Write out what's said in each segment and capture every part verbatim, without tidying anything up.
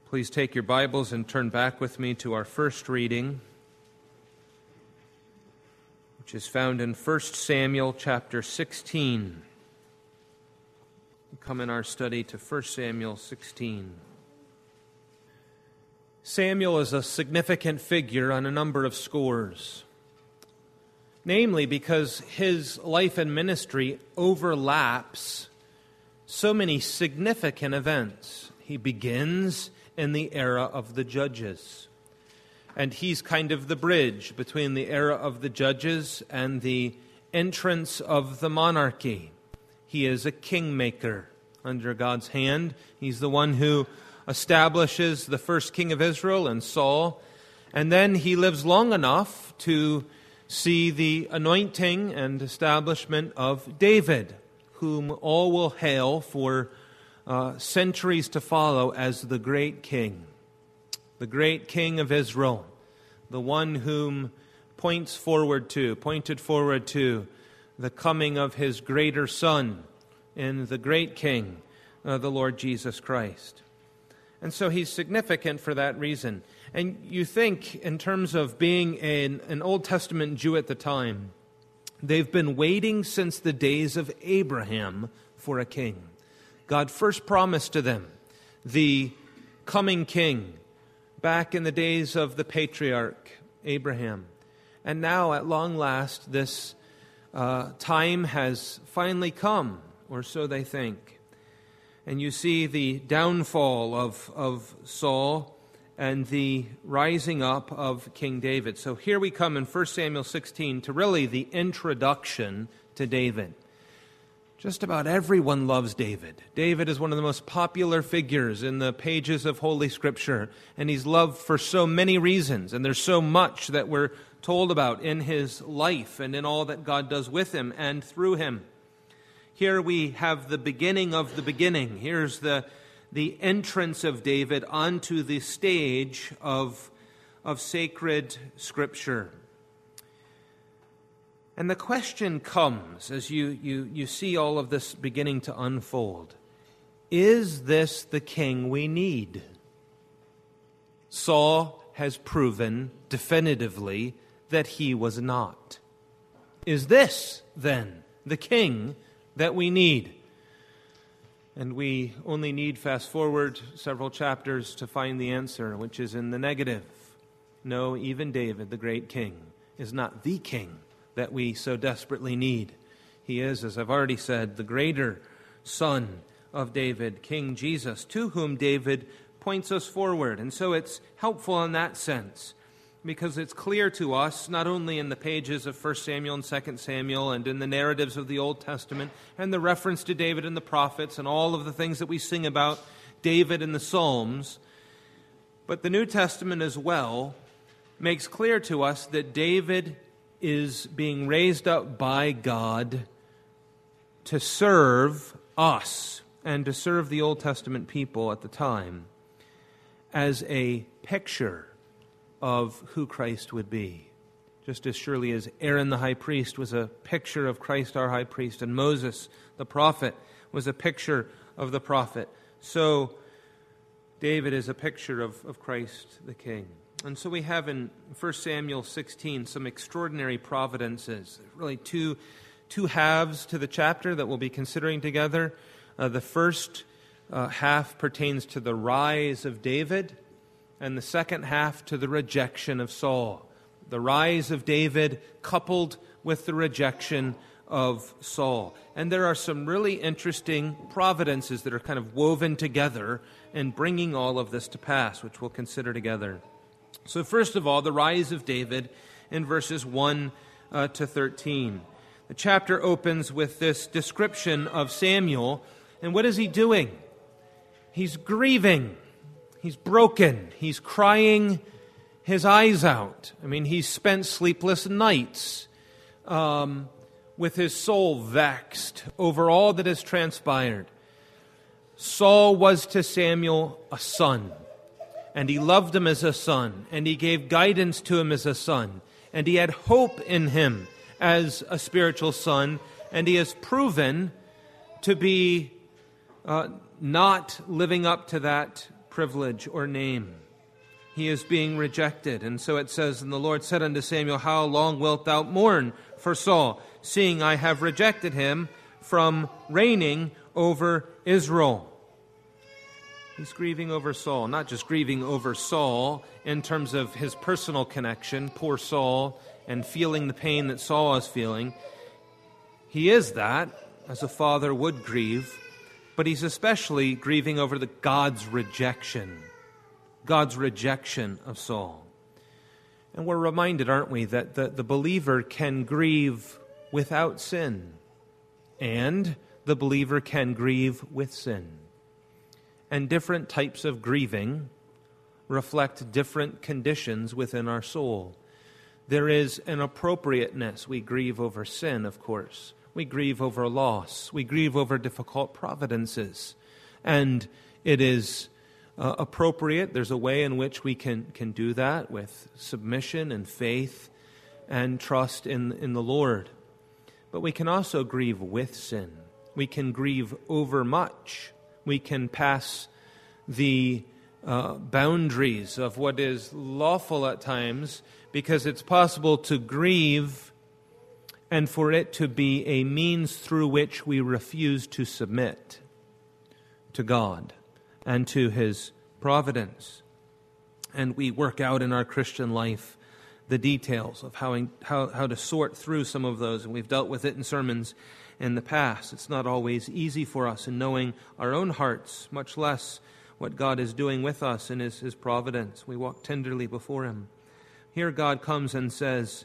Please take your Bibles and turn back with me to our first reading, which is found in First Samuel chapter sixteen. We come in our study to First Samuel sixteen. Samuel is a significant figure on a number of scores, namely because his life and ministry overlaps so many significant events. He begins in the era of the judges, and he's kind of the bridge between the era of the judges and the entrance of the monarchy. He is a kingmaker under God's hand. He's the one who establishes the first king of Israel and Saul, and then he lives long enough to see the anointing and establishment of David, whom all will hail for uh, centuries to follow as the great king, the great king of Israel, the one whom points forward to, pointed forward to the coming of his greater son in the great king, uh, the Lord Jesus Christ. And so he's significant for that reason. And you think, in terms of being an, an Old Testament Jew at the time, they've been waiting since the days of Abraham for a king. God first promised to them the coming king back in the days of the patriarch Abraham. And now, at long last, this uh, time has finally come, or so they think. And you see the downfall of, of Saul and the rising up of King David. So here we come in First Samuel sixteen to really the introduction to David. Just about everyone loves David. David is one of the most popular figures in the pages of Holy Scripture, and he's loved for so many reasons, and there's so much that we're told about in his life and in all that God does with him and through him. Here we have the beginning of the beginning. Here's the the entrance of David onto the stage of, of sacred Scripture. And the question comes as you, you, you see all of this beginning to unfold. Is this the king we need? Saul has proven definitively that he was not. Is this, then, the king that we need? And we only need fast forward several chapters to find the answer, which is in the negative. No, even David, the great king, is not the king that we so desperately need. He is, as I've already said, the greater son of David, King Jesus, to whom David points us forward. And so it's helpful in that sense, because it's clear to us, not only in the pages of First Samuel and Second Samuel and in the narratives of the Old Testament and the reference to David and the prophets and all of the things that we sing about David in the Psalms, but the New Testament as well makes clear to us that David is being raised up by God to serve us and to serve the Old Testament people at the time as a picture of who Christ would be. Just as surely as Aaron the high priest was a picture of Christ our high priest, and Moses the prophet was a picture of the prophet, so David is a picture of, of Christ the King. And so we have in First Samuel sixteen some extraordinary providences, really two, two halves to the chapter that we'll be considering together. Uh, the first uh, half pertains to the rise of David, and the second half to the rejection of Saul. The rise of David coupled with the rejection of Saul. And there are some really interesting providences that are kind of woven together in bringing all of this to pass, which we'll consider together. So first of all, the rise of David in verses one uh, to thirteen. The chapter opens with this description of Samuel, and what is he doing? He's grieving. He's broken. He's crying his eyes out. I mean, he's spent sleepless nights um, with his soul vexed over all that has transpired. Saul was to Samuel a son, and he loved him as a son, and he gave guidance to him as a son, and he had hope in him as a spiritual son, and he has proven to be uh, not living up to that privilege or name. He is being rejected. And so it says, and the Lord said unto Samuel, how long wilt thou mourn for Saul, seeing I have rejected him from reigning over Israel? He's grieving over Saul, not just grieving over Saul in terms of his personal connection, poor Saul, and feeling the pain that Saul is feeling. He is that, as a father would grieve, but he's especially grieving over the God's rejection, God's rejection of Saul. And we're reminded, aren't we, that the, the believer can grieve without sin, and the believer can grieve with sin. And different types of grieving reflect different conditions within our soul. There is an appropriateness. We grieve over sin, of course. We grieve over loss. We grieve over difficult providences. And it is uh, appropriate. There's a way in which we can, can do that with submission and faith and trust in, in the Lord. But we can also grieve with sin. We can grieve over much. We can pass the uh, boundaries of what is lawful at times, because it's possible to grieve and for it to be a means through which we refuse to submit to God and to His providence. And we work out in our Christian life the details of how, how, how to sort through some of those, and we've dealt with it in sermons in the past. It's not always easy for us in knowing our own hearts, much less what God is doing with us in His, His providence. We walk tenderly before Him. Here God comes and says,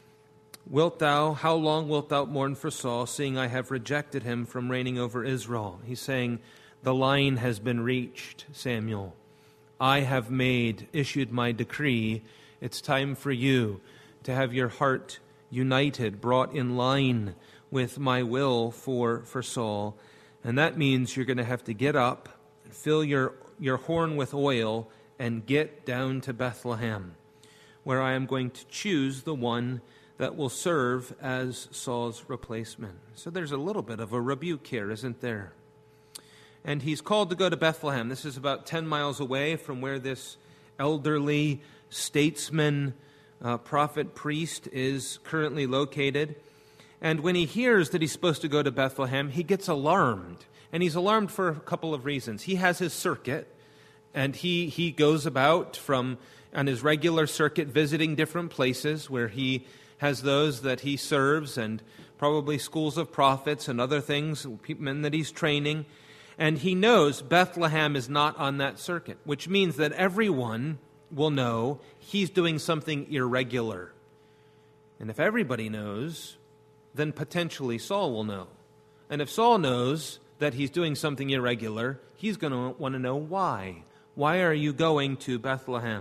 Wilt thou, how long wilt thou mourn for Saul, seeing I have rejected him from reigning over Israel? He's saying, the line has been reached, Samuel. I have made, issued my decree. It's time for you to have your heart united, brought in line with my will for, for Saul. And that means you're going to have to get up and fill your, your horn with oil and get down to Bethlehem, where I am going to choose the one that will serve as Saul's replacement. So there's a little bit of a rebuke here, isn't there? And he's called to go to Bethlehem. This is about ten miles away from where this elderly statesman, uh, prophet, priest is currently located. And when he hears that he's supposed to go to Bethlehem, he gets alarmed. And he's alarmed for a couple of reasons. He has his circuit, and he, he goes about from on his regular circuit visiting different places where he has those that he serves, and probably schools of prophets and other things, men that he's training. And he knows Bethlehem is not on that circuit, which means that everyone will know he's doing something irregular. And if everybody knows, then potentially Saul will know. And if Saul knows that he's doing something irregular, he's going to want to know why. Why are you going to Bethlehem?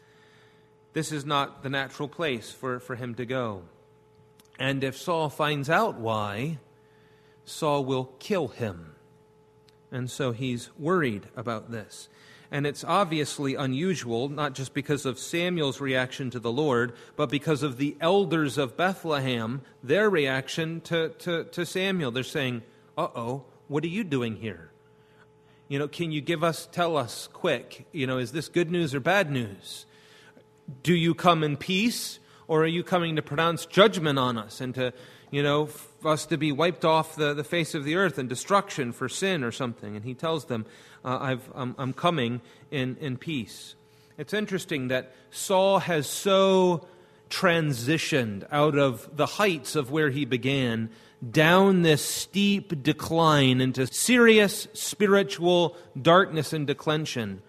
This is not the natural place for, for him to go. And if Saul finds out why, Saul will kill him. And so he's worried about this. And it's obviously unusual, not just because of Samuel's reaction to the Lord, but because of the elders of Bethlehem, their reaction to, to, to Samuel. They're saying, uh-oh, what are you doing here? You know, can you give us, tell us quick, you know, is this good news or bad news? Do you come in peace, or are you coming to pronounce judgment on us and to, you know, for us to be wiped off the, the face of the earth and destruction for sin or something? And he tells them, uh, I've, I'm, I'm coming in, in peace. It's interesting that Saul has so transitioned out of the heights of where he began down this steep decline into serious spiritual darkness and declension,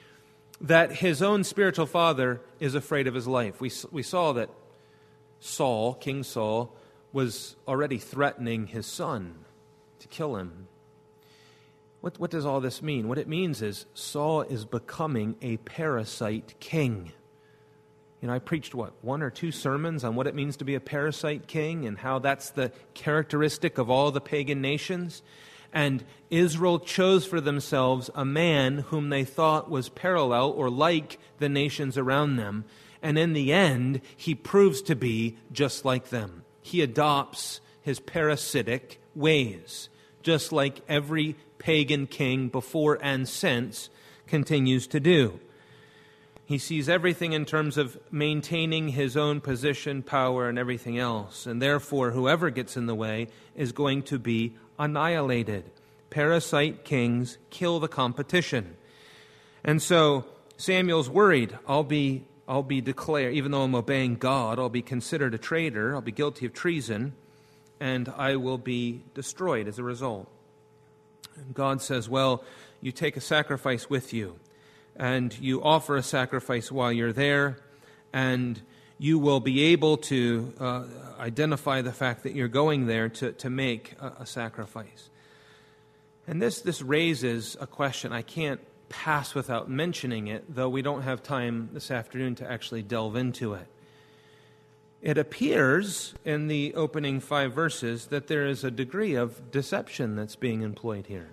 that his own spiritual father is afraid of his life. We, we saw that Saul, King Saul, was already threatening his son to kill him. What, what does all this mean? What it means is Saul is becoming a parasite king. You know, I preached, what, one or two sermons on what it means to be a parasite king and how that's the characteristic of all the pagan nations. And Israel chose for themselves a man whom they thought was parallel or like the nations around them. And in the end, he proves to be just like them. He adopts his parasitic ways, just like every pagan king before and since continues to do. He sees everything in terms of maintaining his own position, power, and everything else. And therefore, whoever gets in the way is going to be annihilated. Parasite kings kill the competition. And so Samuel's worried, I'll be, I'll be declared, even though I'm obeying God, I'll be considered a traitor, I'll be guilty of treason, and I will be destroyed as a result. And God says, well, you take a sacrifice with you, and you offer a sacrifice while you're there, and you will be able to uh, identify the fact that you're going there to, to make a, a sacrifice. And this, this raises a question I can't pass without mentioning it, though we don't have time this afternoon to actually delve into it. It appears in the opening five verses that there is a degree of deception that's being employed here.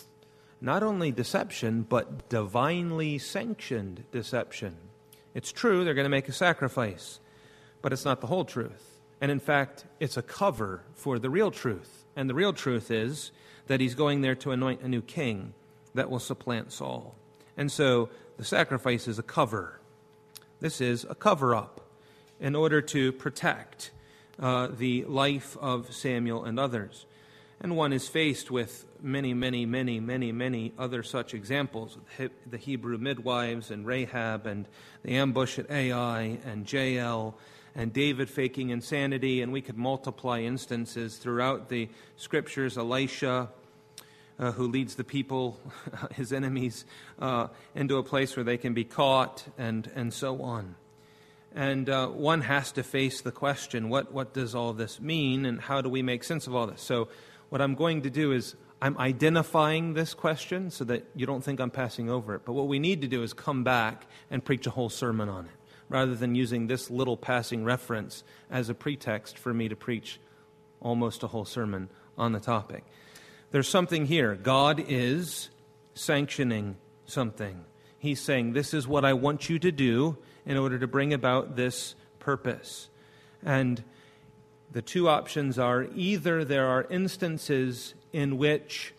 Not only deception, but divinely sanctioned deception. It's true, they're going to make a sacrifice, but it's not the whole truth. And in fact, it's a cover for the real truth. And the real truth is that he's going there to anoint a new king that will supplant Saul. And so the sacrifice is a cover. This is a cover-up in order to protect uh, the life of Samuel and others. And one is faced with many, many, many, many, many other such examples. The Hebrew midwives and Rahab and the ambush at Ai and Jael and David faking insanity. And we could multiply instances throughout the Scriptures. Elisha, uh, who leads the people, his enemies, uh, into a place where they can be caught, and, and so on. And uh, one has to face the question, what, what does all this mean, and how do we make sense of all this? So what I'm going to do is I'm identifying this question so that you don't think I'm passing over it. But what we need to do is come back and preach a whole sermon on it, rather than using this little passing reference as a pretext for me to preach almost a whole sermon on the topic. There's something here. God is sanctioning something. He's saying, this is what I want you to do in order to bring about this purpose. And the two options are, either there are instances in which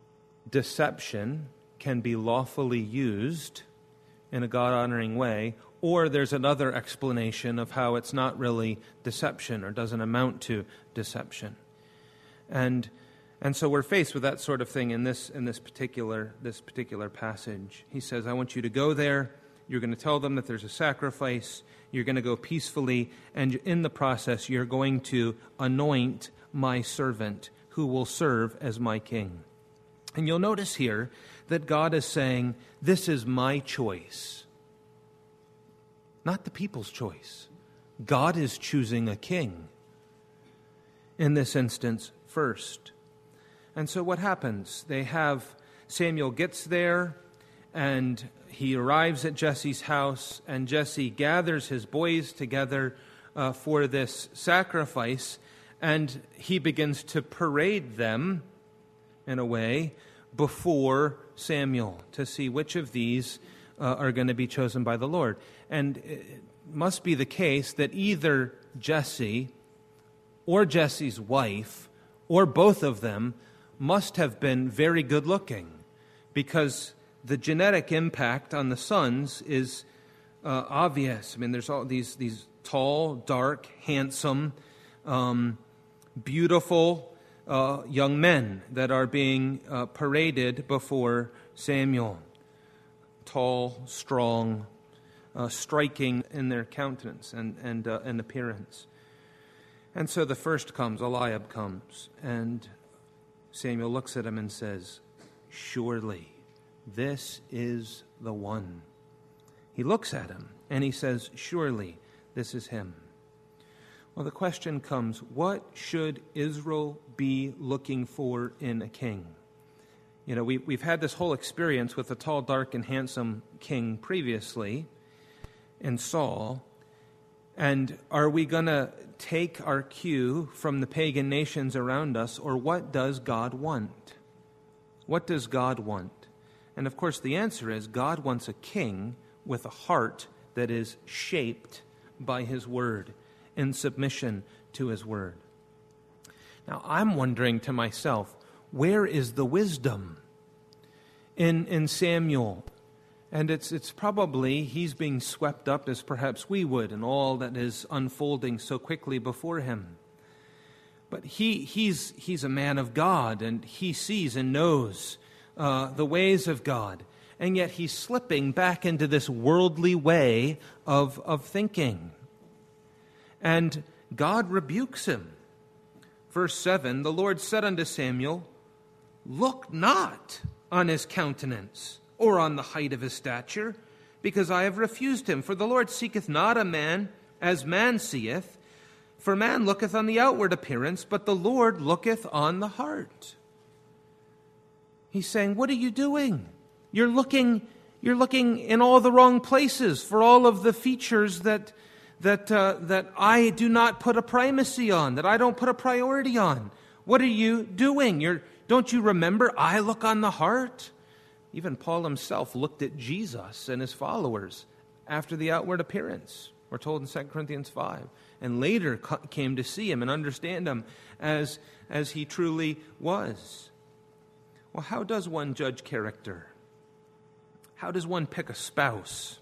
deception can be lawfully used in a God-honoring way, or there's another explanation of how it's not really deception or doesn't amount to deception. And and so we're faced with that sort of thing in this in this particular this particular passage. He says, I want you to go there. You're going to tell them that there's a sacrifice. You're going to go peacefully, and in the process, you're going to anoint my servant who will serve as my king. And you'll notice here that God is saying, this is my choice, not the people's choice. God is choosing a king in this instance first. And so what happens? They have, Samuel gets there, and he arrives at Jesse's house, and Jesse gathers his boys together uh, for this sacrifice, and he begins to parade them, in a way, before Samuel to see which of these uh, are going to be chosen by the Lord. And it must be the case that either Jesse or Jesse's wife, or both of them, must have been very good looking, because the genetic impact on the sons is uh, obvious. I mean, there's all these these tall, dark, handsome, um, beautiful uh, young men that are being uh, paraded before Samuel. Tall, strong, uh, striking in their countenance and and, uh, and appearance. And so the first comes, Eliab comes, and Samuel looks at him and says, surely this is the one. He looks at him and he says, surely this is him. Well, the question comes, what should Israel be looking for in a king? You know, we, we've had this whole experience with a tall, dark, and handsome king previously in Saul. And are we going to take our cue from the pagan nations around us, or what does God want? What does God want? And of course, the answer is God wants a king with a heart that is shaped by his word, in submission to his word. Now, I'm wondering to myself, where is the wisdom in, in Samuel And it's it's probably he's being swept up as perhaps we would in all that is unfolding so quickly before him. But he he's he's a man of God, and he sees and knows uh, the ways of God. And yet he's slipping back into this worldly way of, of thinking. And God rebukes him. Verse seven, the Lord said unto Samuel, look not on his countenance, or on the height of his stature, because I have refused him. For the Lord seeketh not a man as man seeth, for man looketh on the outward appearance, but the Lord looketh on the heart. He's saying, what are you doing? You're looking, you're looking in all the wrong places for all of the features that that uh, that I do not put a primacy on, that I don't put a priority on. What are you doing? You're, don't you remember? I look on the heart. Even Paul himself looked at Jesus and his followers after the outward appearance. We're told in Second Corinthians five, and later came to see him and understand him as as he truly was. Well, how does one judge character? How does one pick a spouse?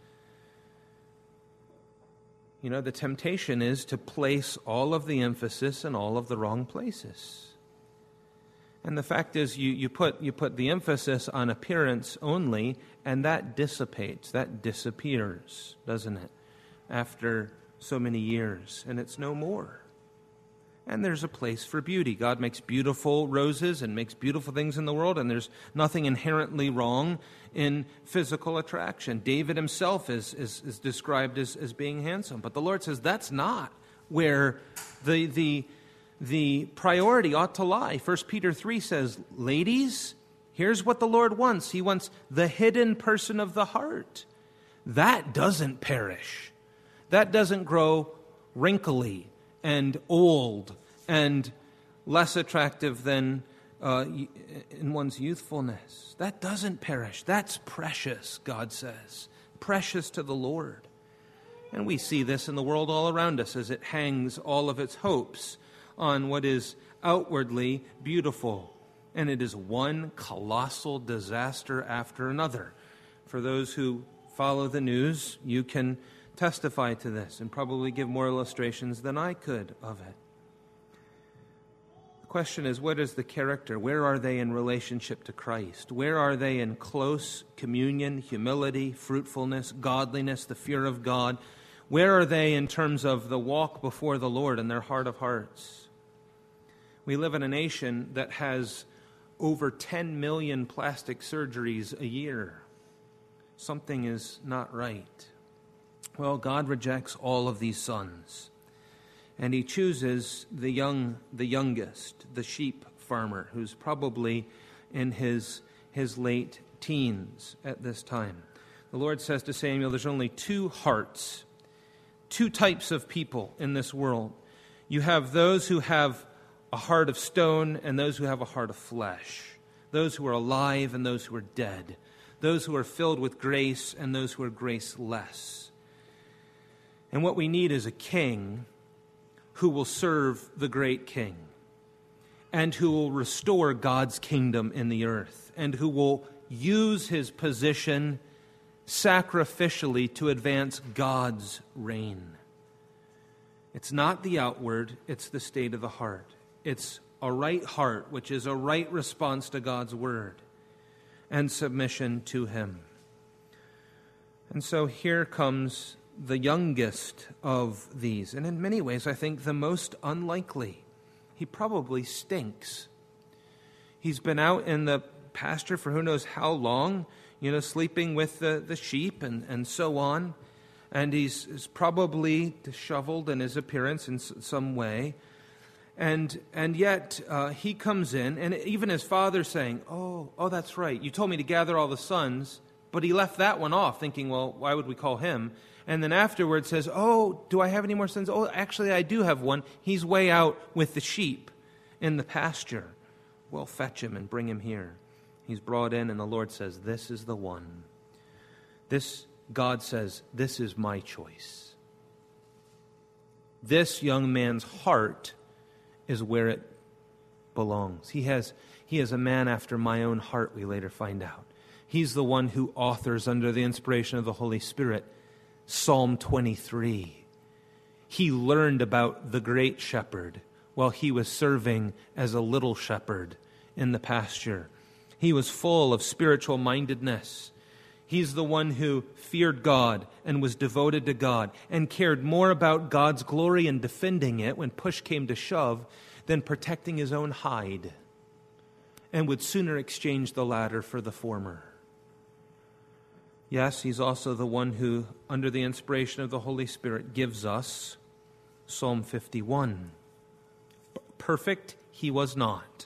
You know, the temptation is to place all of the emphasis in all of the wrong places. And the fact is, you, you put you put the emphasis on appearance only, and that dissipates, that disappears, doesn't it? After so many years, and it's no more. And there's a place for beauty. God makes beautiful roses and makes beautiful things in the world, and there's nothing inherently wrong in physical attraction. David himself is, is, is described as, as being handsome, but the Lord says that's not where the, the, the priority ought to lie. First Peter three says, ladies, here's what the Lord wants. He wants the hidden person of the heart. That doesn't perish. That doesn't grow wrinkly and old and less attractive than uh, in one's youthfulness. That doesn't perish. That's precious, God says. Precious to the Lord. And we see this in the world all around us as it hangs all of its hopes on what is outwardly beautiful. And it is one colossal disaster after another. For those who follow the news, you can testify to this and probably give more illustrations than I could of it. The question is, what is the character? Where are they in relationship to Christ? Where are they in close communion, humility, fruitfulness, godliness, the fear of God? Where are they in terms of the walk before the Lord in their heart of hearts? We live in a nation that has over ten million plastic surgeries a year. Something is not right. Well, God rejects all of these sons, and he chooses the young, the youngest, the sheep farmer, who's probably in his, his late teens at this time. The Lord says to Samuel, there's only two hearts, two types of people in this world. You have those who have a heart of stone and those who have a heart of flesh, those who are alive and those who are dead, those who are filled with grace and those who are graceless. And what we need is a king who will serve the great king and who will restore God's kingdom in the earth and who will use his position sacrificially to advance God's reign. It's not the outward, it's the state of the heart. It's a right heart, which is a right response to God's word and submission to him. And so here comes the youngest of these, and in many ways, I think the most unlikely. He probably stinks. He's been out in the pasture for who knows how long, you know, sleeping with the, the sheep and, and so on, and he's, he's probably disheveled in his appearance in s- some way, and and yet uh, he comes in, and even his father saying, oh, oh, that's right, you told me to gather all the sons, but he left that one off, thinking, well, why would we call him? And then afterwards says, oh, do I have any more sons? Oh, actually, I do have one. He's way out with the sheep in the pasture. Well, fetch him and bring him here. He's brought in, and the Lord says, this is the one. This, God says, this is my choice. This young man's heart is where it belongs. He has, he is a man after my own heart, we later find out. He's the one who authors, under the inspiration of the Holy Spirit, Psalm twenty-three. He learned about the great shepherd while he was serving as a little shepherd in the pasture. He was full of spiritual mindedness. He's the one who feared God and was devoted to God and cared more about God's glory and defending it when push came to shove than protecting his own hide, and would sooner exchange the latter for the former. Yes, he's also the one who, under the inspiration of the Holy Spirit, gives us Psalm fifty-one. Perfect he was not,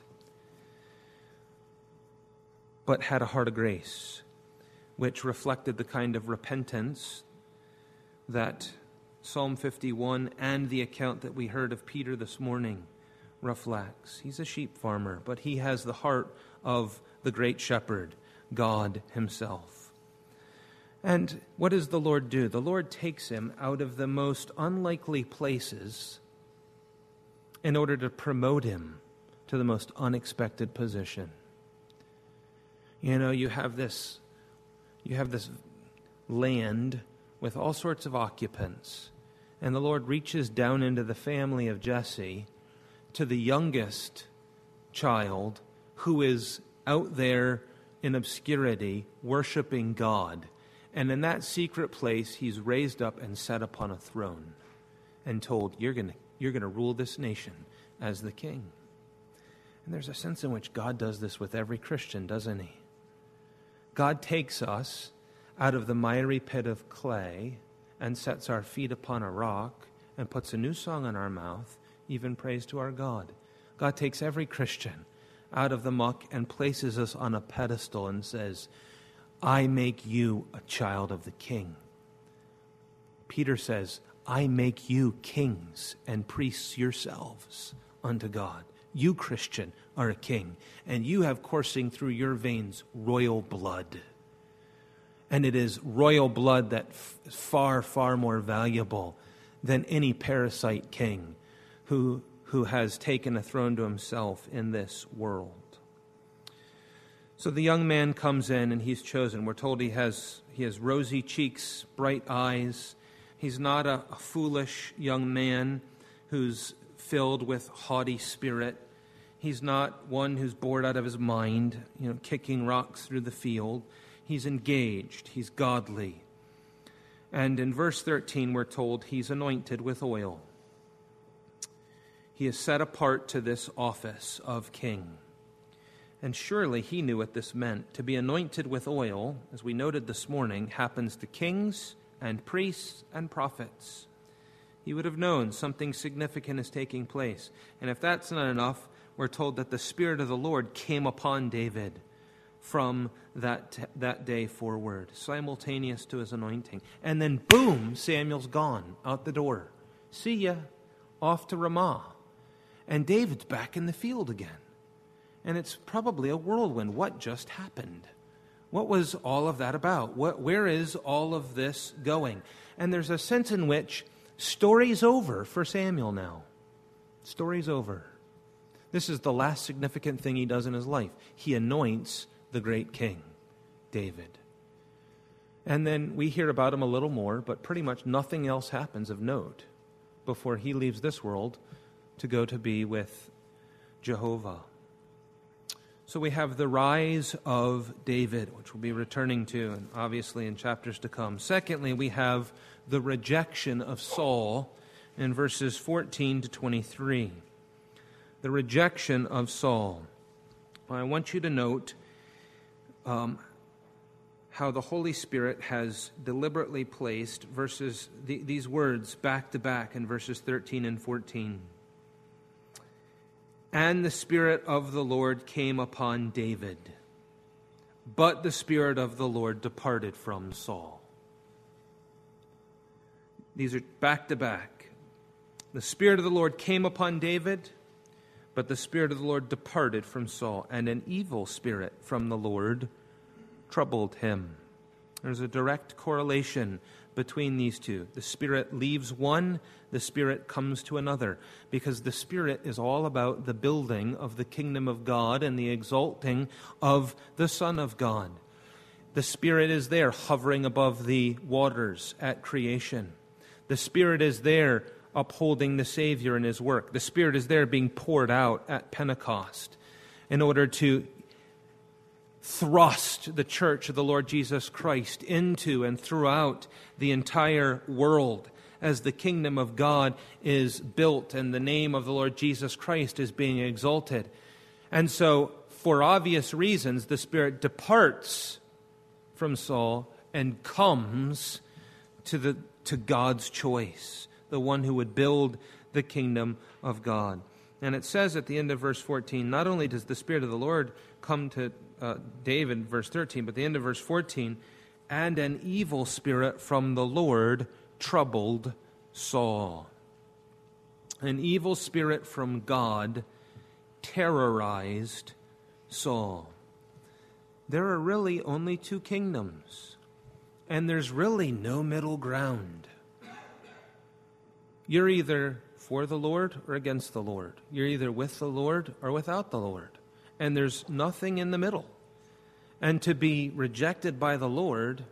but had a heart of grace, which reflected the kind of repentance that Psalm fifty-one and the account that we heard of Peter this morning reflects. He's a sheep farmer, but he has the heart of the great shepherd, God himself. And what does the Lord do? The Lord takes him out of the most unlikely places in order to promote him to the most unexpected position. You know, you have this, you have this land with all sorts of occupants, and the Lord reaches down into the family of Jesse to the youngest child who is out there in obscurity worshiping God. And in that secret place, he's raised up and set upon a throne and told, you're going to you're going to rule this nation as the king. And there's a sense in which God does this with every Christian, doesn't he? God takes us out of the miry pit of clay and sets our feet upon a rock and puts a new song in our mouth, even praise to our God. God takes every Christian out of the muck and places us on a pedestal and says, I make you a child of the king. Peter says, I make you kings and priests yourselves unto God. You, Christian, are a king, and you have coursing through your veins royal blood. And it is royal blood that f- is far, far more valuable than any parasite king who, who has taken a throne to himself in this world. So the young man comes in and he's chosen. We're told he has he has rosy cheeks, bright eyes. He's not a, a foolish young man who's filled with haughty spirit. He's not one who's bored out of his mind, you know, kicking rocks through the field. He's engaged. He's godly. And in verse thirteen, we're told he's anointed with oil. He is set apart to this office of king. And surely he knew what this meant. To be anointed with oil, as we noted this morning, happens to kings and priests and prophets. He would have known something significant is taking place. And if that's not enough, we're told that the Spirit of the Lord came upon David from that, that day forward, simultaneous to his anointing. And then boom, Samuel's gone out the door. See ya, off to Ramah. And David's back in the field again. And it's probably a whirlwind. What just happened? What was all of that about? What, where is all of this going? And there's a sense in which story's over for Samuel now. Story's over. This is the last significant thing he does in his life. He anoints the great king, David. And then we hear about him a little more, but pretty much nothing else happens of note before he leaves this world to go to be with Jehovah. So we have the rise of David, which we'll be returning to, and obviously in chapters to come. Secondly, we have the rejection of Saul in verses fourteen to twenty-three. The rejection of Saul. I want you to note um, how the Holy Spirit has deliberately placed verses th- these words back to back in verses thirteen and fourteen. And the Spirit of the Lord came upon David, but the Spirit of the Lord departed from Saul. These are back to back. The Spirit of the Lord came upon David, but the Spirit of the Lord departed from Saul, and an evil spirit from the Lord troubled him. There's a direct correlation between these two. The Spirit leaves one, the Spirit comes to another, because the Spirit is all about the building of the kingdom of God and the exalting of the Son of God. The Spirit is there hovering above the waters at creation. The Spirit is there upholding the Savior in his work. The Spirit is there being poured out at Pentecost in order to thrust the church of the Lord Jesus Christ into and throughout the entire world as the kingdom of God is built and the name of the Lord Jesus Christ is being exalted. And so, for obvious reasons, the Spirit departs from Saul and comes to the to God's choice, the one who would build the kingdom of God. And it says at the end of verse fourteen, not only does the Spirit of the Lord come to uh, David, verse thirteen, but the end of verse fourteen, and an evil spirit from the Lord troubled Saul. An evil spirit from God terrorized Saul. There are really only two kingdoms, and there's really no middle ground. You're either for the Lord or against the Lord. You're either with the Lord or without the Lord. And there's nothing in the middle. And to be rejected by the Lord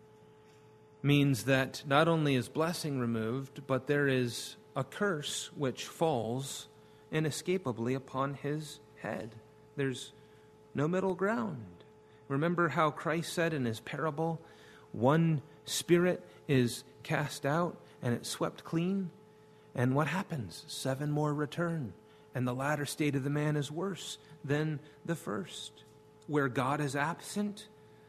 means that not only is blessing removed, but there is a curse which falls inescapably upon his head. There's no middle ground. Remember how Christ said in his parable, one spirit is cast out and it's swept clean? And what happens? Seven more return. And the latter state of the man is worse than the first. Where God is absent,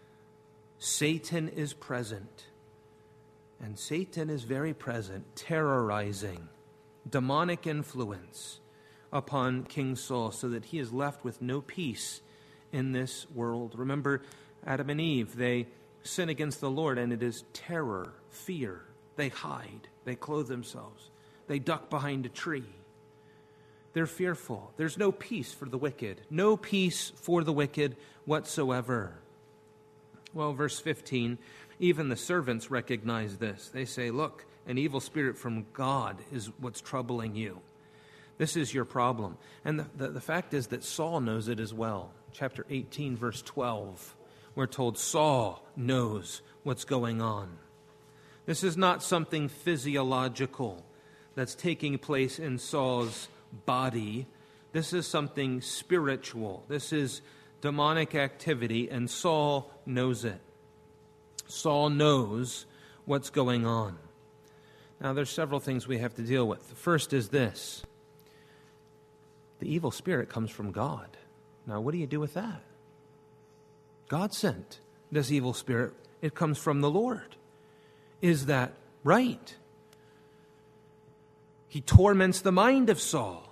Satan is present. And Satan is very present, terrorizing, demonic influence upon King Saul so that he is left with no peace in this world. Remember Adam and Eve, they sin against the Lord and it is terror, fear. They hide, they clothe themselves, they duck behind a tree. They're fearful. There's no peace for the wicked, no peace for the wicked whatsoever. Well, verse fifteen, even the servants recognize this. They say, look, an evil spirit from God is what's troubling you. This is your problem. And the, the, the fact is that Saul knows it as well. Chapter eighteen, verse twelve, we're told Saul knows what's going on. This is not something physiological that's taking place in Saul's body. This is something spiritual. This is demonic activity, and Saul knows it. Saul knows what's going on. Now, there's several things we have to deal with. The first is this. The evil spirit comes from God. Now, what do you do with that? God sent this evil spirit. It comes from the Lord. Is that right? He torments the mind of Saul.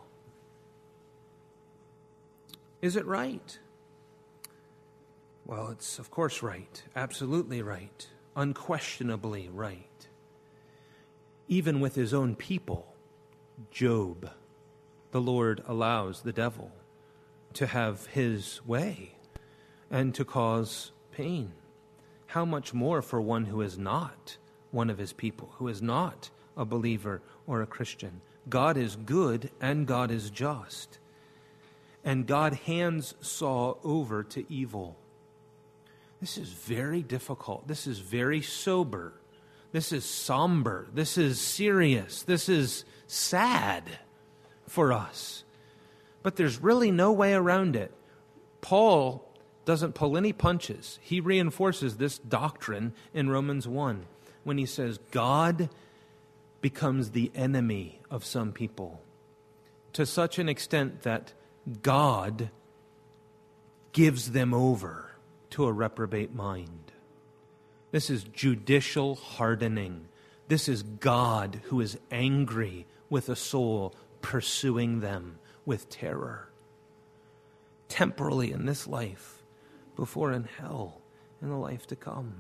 Is it right? Well, it's of course right. Absolutely right. Unquestionably right. Even with his own people, Job, the Lord allows the devil to have his way and to cause pain. How much more for one who is not one of his people, who is not a believer or a Christian? God is good and God is just. And God hands Saul over to evil. This is very difficult. This is very sober. This is somber. This is serious. This is sad for us. But there's really no way around it. Paul doesn't pull any punches. He reinforces this doctrine in Romans one when he says God becomes the enemy of some people to such an extent that God gives them over to a reprobate mind. This is judicial hardening. This is God who is angry with a soul pursuing them with terror. Temporally in this life, before in hell, in the life to come.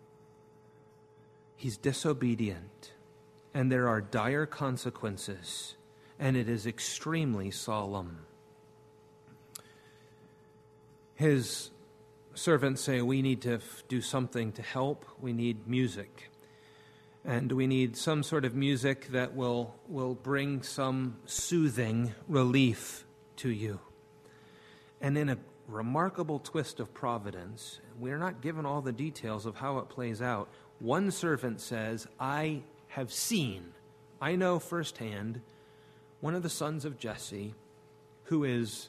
He's disobedient, and there are dire consequences, and it is extremely solemn. His servants say, we need to f- do something to help. We need music. And we need some sort of music that will, will bring some soothing relief to you. And in a remarkable twist of providence, we're not given all the details of how it plays out. One servant says, I have seen, I know firsthand, one of the sons of Jesse who is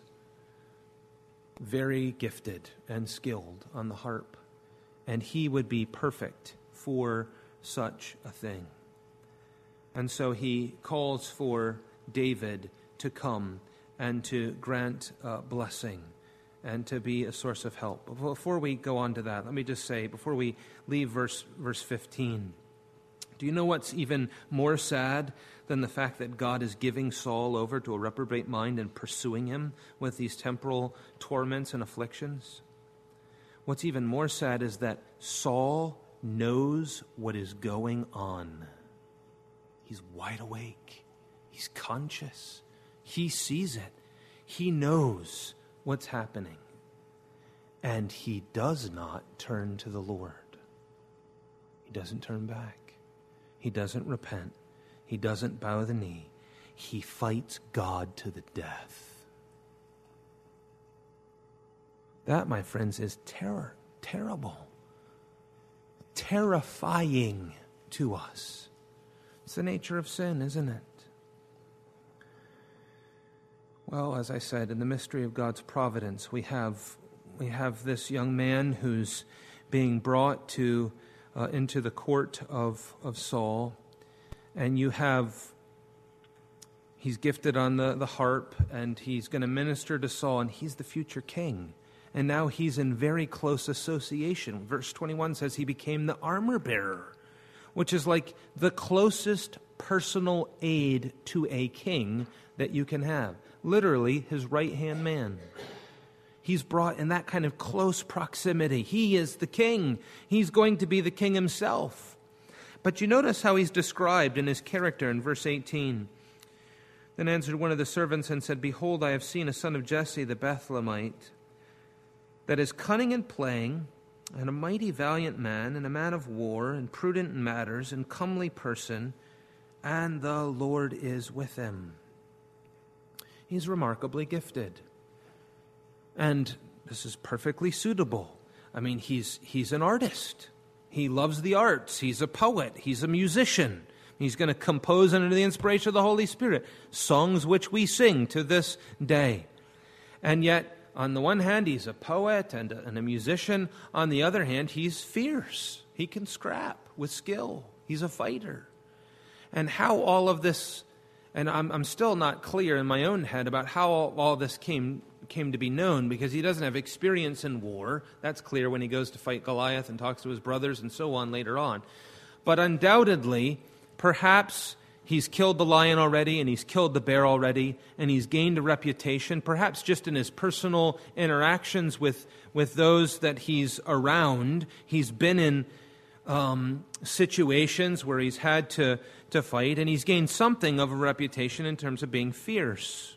very gifted and skilled on the harp, and he would be perfect for such a thing. And so he calls for David to come and to grant uh, blessing and to be a source of help. Before we go on to that, let me just say, before we leave verse verse fifteen, do you know what's even more sad than the fact that God is giving Saul over to a reprobate mind and pursuing him with these temporal torments and afflictions? What's even more sad is that Saul knows what is going on. He's wide awake. He's conscious. He sees it. He knows what's happening. And he does not turn to the Lord. He doesn't turn back. He doesn't repent. He doesn't bow the knee. He fights God to the death. That, my friends, is terror, terrible, terrifying to us. It's the nature of sin, isn't it? Well, as I said, in the mystery of God's providence, we have we have this young man who's being brought to uh, into the court of, of Saul, and you have he's gifted on the, the harp, and he's going to minister to Saul, and he's the future king. And now he's in very close association. Verse twenty-one says he became the armor bearer, which is like the closest personal aid to a king that you can have. Literally, his right-hand man. He's brought in that kind of close proximity. He is the king. He's going to be the king himself. But you notice how he's described in his character in verse eighteen. Then answered one of the servants and said, Behold, I have seen a son of Jesse the Bethlehemite, that is cunning in playing, and a mighty valiant man, and a man of war, and prudent in matters, and comely person, and the Lord is with him. He's remarkably gifted. And this is perfectly suitable. I mean, he's he's an artist. He loves the arts. He's a poet. He's a musician. He's going to compose under the inspiration of the Holy Spirit songs which we sing to this day. And yet, on the one hand, he's a poet and a, and a musician. On the other hand, he's fierce. He can scrap with skill. He's a fighter. And how all of this, and I'm, I'm still not clear in my own head about how all, all this came came to be known, because he doesn't have experience in war. That's clear when he goes to fight Goliath and talks to his brothers and so on later on. But undoubtedly, perhaps he's killed the lion already, and he's killed the bear already, and he's gained a reputation, perhaps just in his personal interactions with, with those that he's around. He's been in um, situations where he's had to, to fight, and he's gained something of a reputation in terms of being fierce.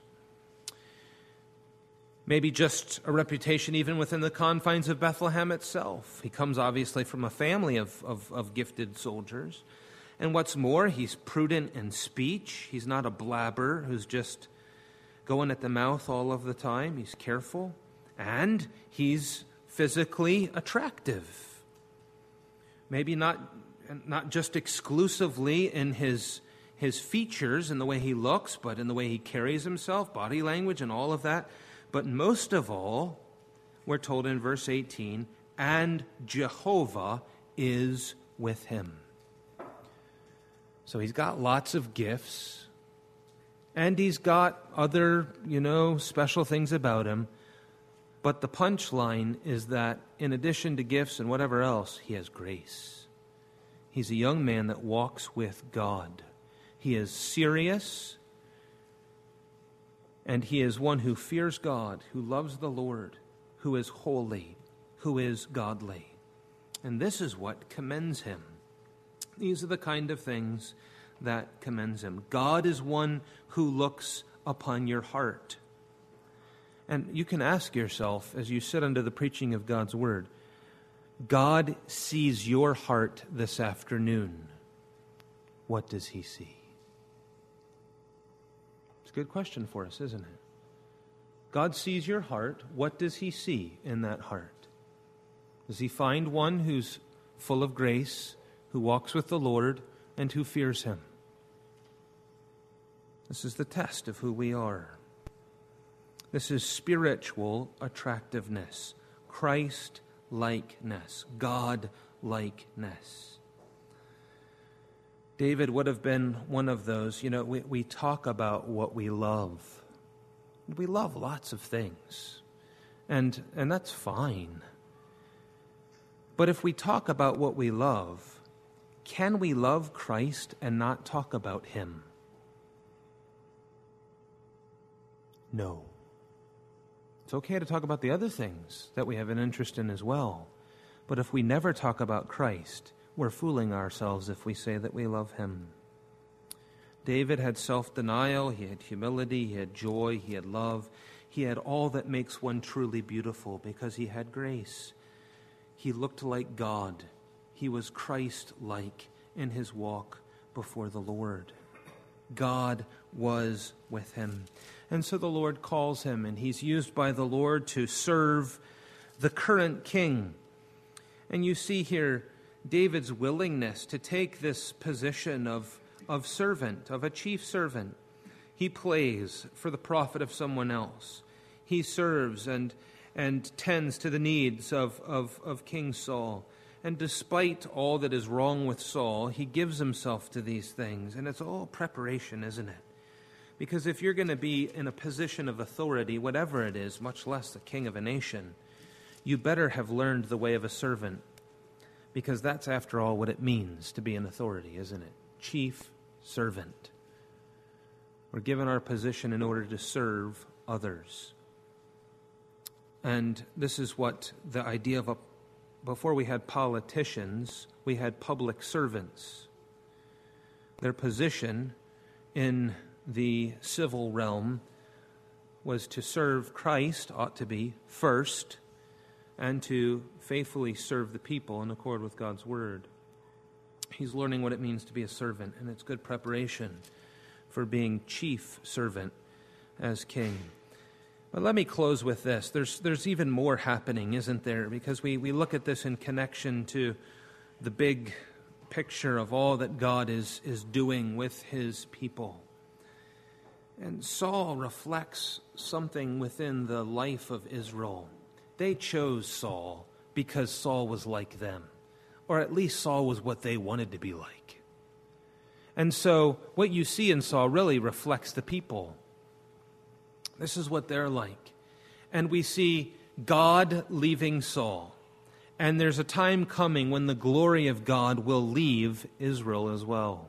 Maybe just a reputation even within the confines of Bethlehem itself. He comes obviously from a family of, of, of gifted soldiers. And what's more, he's prudent in speech. He's not a blabber who's just going at the mouth all of the time. He's careful. And he's physically attractive. Maybe not, not just exclusively in his, his features and the way he looks, but in the way he carries himself, body language and all of that. But most of all, we're told in verse eighteen, and Jehovah is with him. So he's got lots of gifts, and he's got other, you know, special things about him. But the punchline is that in addition to gifts and whatever else, he has grace. He's a young man that walks with God. He is serious, and he is one who fears God, who loves the Lord, who is holy, who is godly. And this is what commends him. These are the kind of things that commends him. God is one who looks upon your heart. And you can ask yourself, as you sit under the preaching of God's word, God sees your heart this afternoon. What does he see? It's a good question for us, isn't it? God sees your heart. What does he see in that heart? Does he find one who's full of grace, who walks with the Lord, and who fears him? This is the test of who we are. This is spiritual attractiveness, Christ-likeness, God-likeness. David would have been one of those. You know, we, we talk about what we love. We love lots of things, and and that's fine. But if we talk about what we love, can we love Christ and not talk about him? No. It's okay to talk about the other things that we have an interest in as well. But if we never talk about Christ, we're fooling ourselves if we say that we love him. David had self-denial, he had humility, he had joy, he had love. He had all that makes one truly beautiful because he had grace. He looked like God. He was Christ-like in his walk before the Lord. God was with him. And so the Lord calls him, and he's used by the Lord to serve the current king. And you see here David's willingness to take this position of, of servant, of a chief servant. He plays for the profit of someone else. He serves and, and tends to the needs of, of, of King Saul. And despite all that is wrong with Saul, he gives himself to these things. And it's all preparation, isn't it? Because if you're going to be in a position of authority, whatever it is, much less the king of a nation, you better have learned the way of a servant. Because that's, after all, what it means to be an authority, isn't it? Chief servant. We're given our position in order to serve others. And this is what the idea of a Before we had politicians, we had public servants. Their position in the civil realm was to serve Christ, ought to be, first, and to faithfully serve the people in accord with God's word. He's learning what it means to be a servant, and it's good preparation for being chief servant as king. But let me close with this. There's there's even more happening, isn't there? Because we, we look at this in connection to the big picture of all that God is, is doing with his people. And Saul reflects something within the life of Israel. They chose Saul because Saul was like them. Or at least Saul was what they wanted to be like. And so what you see in Saul really reflects the people. This is what they're like. And we see God leaving Saul. And there's a time coming when the glory of God will leave Israel as well.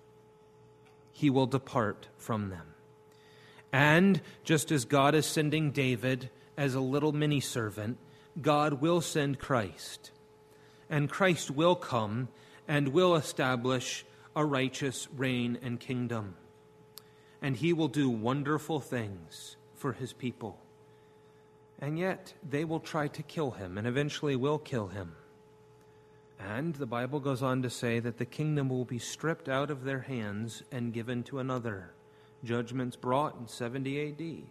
He will depart from them. And just as God is sending David as a little mini servant, God will send Christ. And Christ will come and will establish a righteous reign and kingdom. And he will do wonderful things for his people. And yet they will try to kill him and eventually will kill him. And the Bible goes on to say that the kingdom will be stripped out of their hands and given to another. Judgments brought in seventy A D.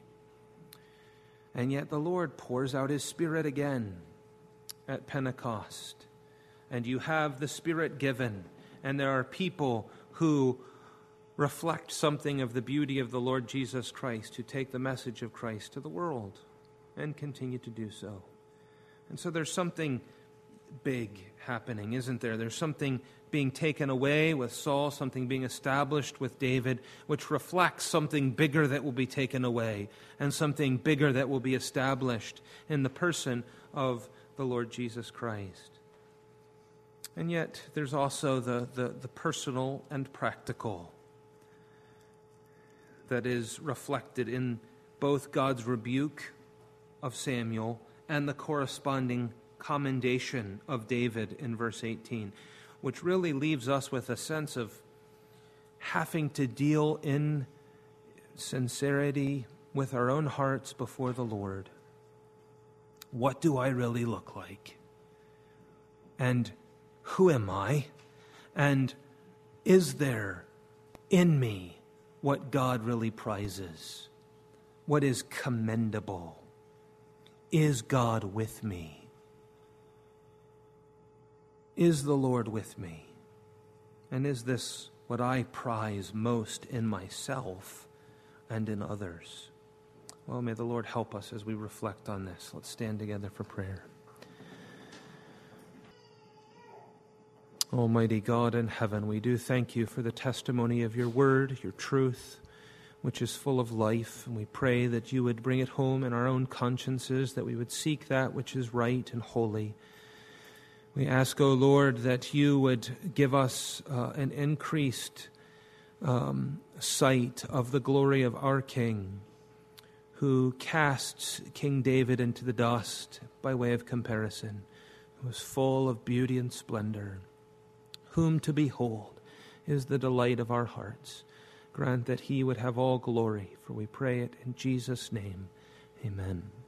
And yet the Lord pours out his Spirit again at Pentecost. And you have the Spirit given. And there are people who reflect something of the beauty of the Lord Jesus Christ, who take the message of Christ to the world and continue to do so. And so there's something big happening, isn't there? There's something being taken away with Saul, something being established with David, which reflects something bigger that will be taken away and something bigger that will be established in the person of the Lord Jesus Christ. And yet there's also the, the, the personal and practical that is reflected in both God's rebuke of Samuel and the corresponding commendation of David in verse eighteen, which really leaves us with a sense of having to deal in sincerity with our own hearts before the Lord. What do I really look like? And who am I? And is there in me what God really prizes? What is commendable? Is God with me? Is the Lord with me? And is this what I prize most in myself and in others? Well, may the Lord help us as we reflect on this. Let's stand together for prayer. Almighty God in heaven, we do thank you for the testimony of your word, your truth, which is full of life. And we pray that you would bring it home in our own consciences, that we would seek that which is right and holy. We ask, O Lord, that you would give us uh, an increased um, sight of the glory of our King, who casts King David into the dust by way of comparison, who is full of beauty and splendor, whom to behold is the delight of our hearts. Grant that he would have all glory, for we pray it in Jesus' name. Amen.